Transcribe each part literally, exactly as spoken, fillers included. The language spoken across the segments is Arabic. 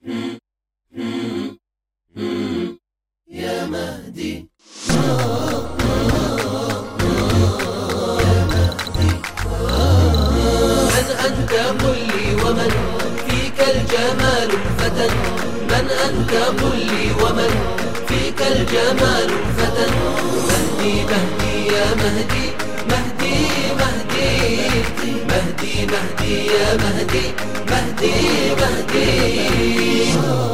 يا مهدي من أنت قل لي ومن فيك الجمال الفتن من أنت قل لي ومن فيك الجمال الفتن مهدي مهدي يا مهدي مهدي مهدي مهدي مهدي يا مهدي مهدي مهدي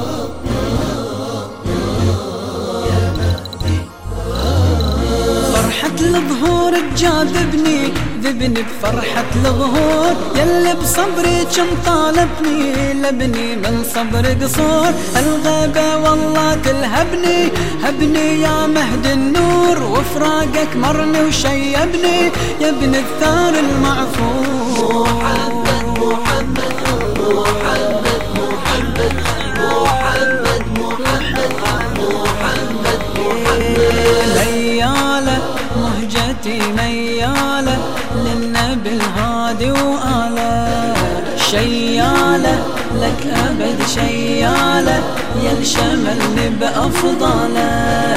فرحة الظهور تجاذبني ذبني بفرحة الظهور يلي بصبري كم طالبني لبني من صبر قصور الغيبة والله تلهبني هبني يا مهد النور وفراقك مرني وشيبني يا ابن الثار المعفور محمد محمد محمد محمد محمد محمد محمد محمد ليالة مهجتي ميالة للنبي الهادي وآله شيالة لك أبد شيالة يا شملني بأفضاله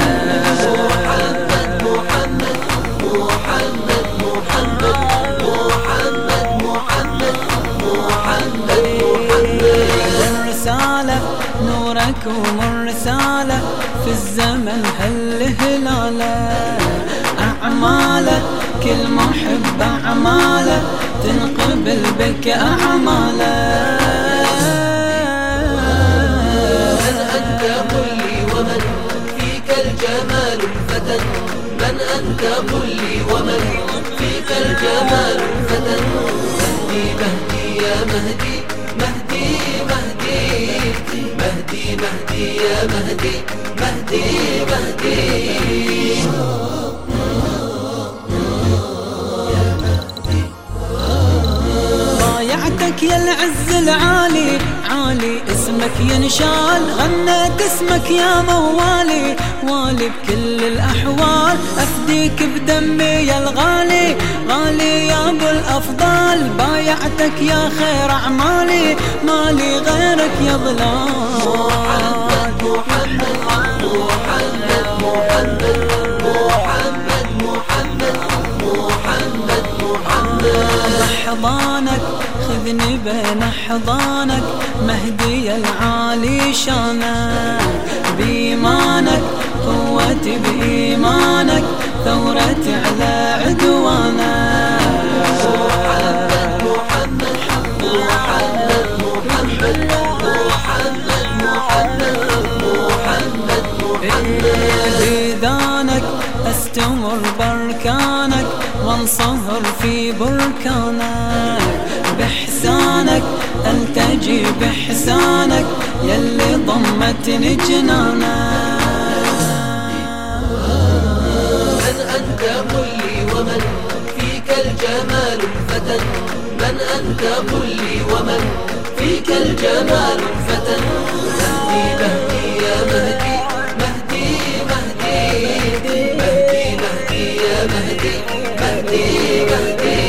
محمد محمد محمد محمد محمد محمد محمد محمد والرسالة نورك ومرسالة في الزمن هالهلالة أعماله كل محب أعماله تنقبل بك أعماله من أنت قل لي ومن فيك الجمال الفتن من أنت قل لي ومن فيك الجمال الفتن مهدي مهدي يا مهدي مهدي مهدي مهدي مهدي يا مهدي مهدي مهدي ضايعتك يا العز العالي عالي اسمك ينشال غنيت اسمك يا موالي والي بكل الأحوال أفديك بدمي يا الغالي غالي يا أبو الأفضال بايعتك يا خير أعمالي مالي غيرك يا ظلال محمد محمد محمد محمد محمد محمد محمد محمد حضانك خذني بين حضانك مهدي العالي شانك بإيمانك قوتي بإيمانك ثورتي على عدوانك محمد محمد محمد محمد محمد محمد محمد محمد بيدانك استمر بركانك وانصهر في بركانك بإحسانك التجي بإحسانك يلي ضمتني جنانك من أنت قل لي ومن فيك الجمال الفتن من أنت قل لي ومن فيك الجمال الفتن مهدي مهدي يا مهدي مهدي مهدي مهدي مهدي يا مهدي مهدي مهدي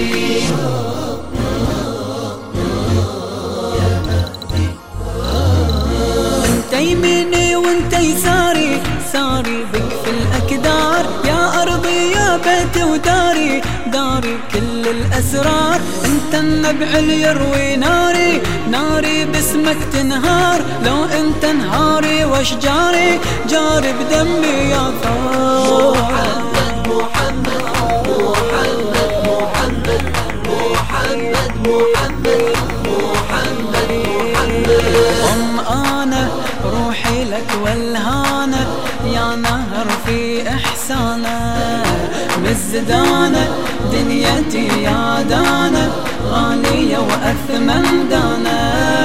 انت يميني وانت يساري ساري بك في الأكدار يا أرضي يا بيتي وداري داري كل الأسرار انت النبع اللي يروي ناري ناري باسمك تنهار لو انت نهاري واشجاري جاري بدمي يا ثار محمد محمد محمد محمد محمد محمد محمد محمد ظمآنة روحي لك والهانة يا نهر في إحسانه مزدانة دنيتي يا دانة غالية وأثمن دانة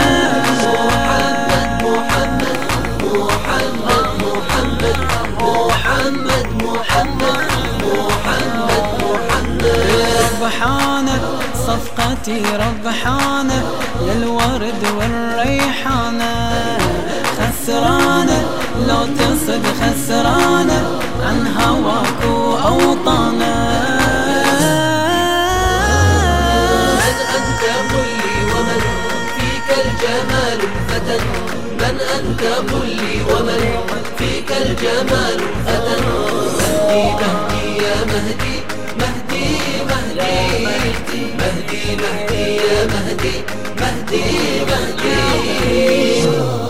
محمد محمد محمد محمد محمد محمد محمد محمد ربحانة صفقتي ربحانة للورد والريحانة خسرانة لو تصد خسرانة عن هواك وأوطانه من أنت قل لي ومن فيك الجمال الفتن من أنت قل لي ومن فيك الجمال فتى مهدي مهدي يا مهدي مهدي مهدي مهدي مهدي يا مهدي مهدي مهدي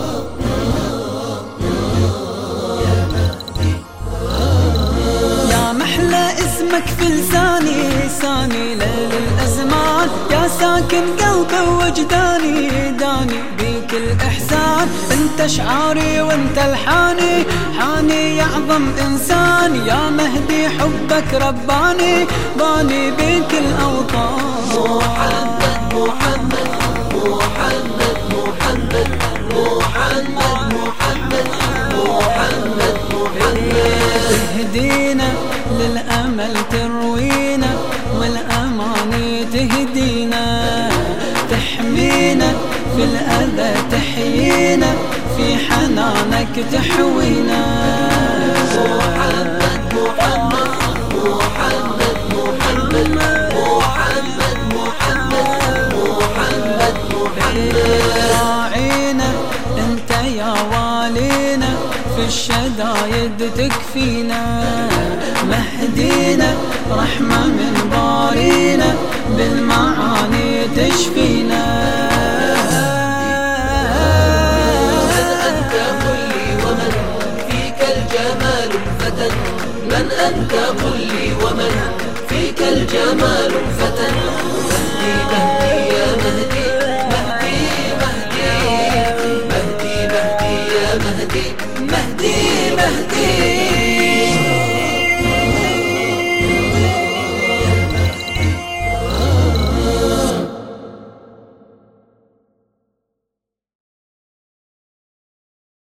يا محلى اسمك في لساني لساني ليل الأزمان يا ساكن قلبي وجداني داني بيك الإحسان انت شعاري وانت الحاني حاني يا أعظم إنسان يا مهدي حبك رباني باني بيك الأوطان محمد محمد محمد محمد محمد محمد محمد محمد تهدينا للأمل تروينا والأماني تهدينا تحمينا في الأذى تحيينا في حنانك تحوينا محمد محمد محمد محمد محمد محمد محمد محمد راعينا انت يا والينا في الشدايد تكفينا مهدينا رحمة من بارينا بالمعاني تشفينا من أنت قل لي ومن فيك الجمال فتى من أنت قل لي ومن فيك الجمال فتى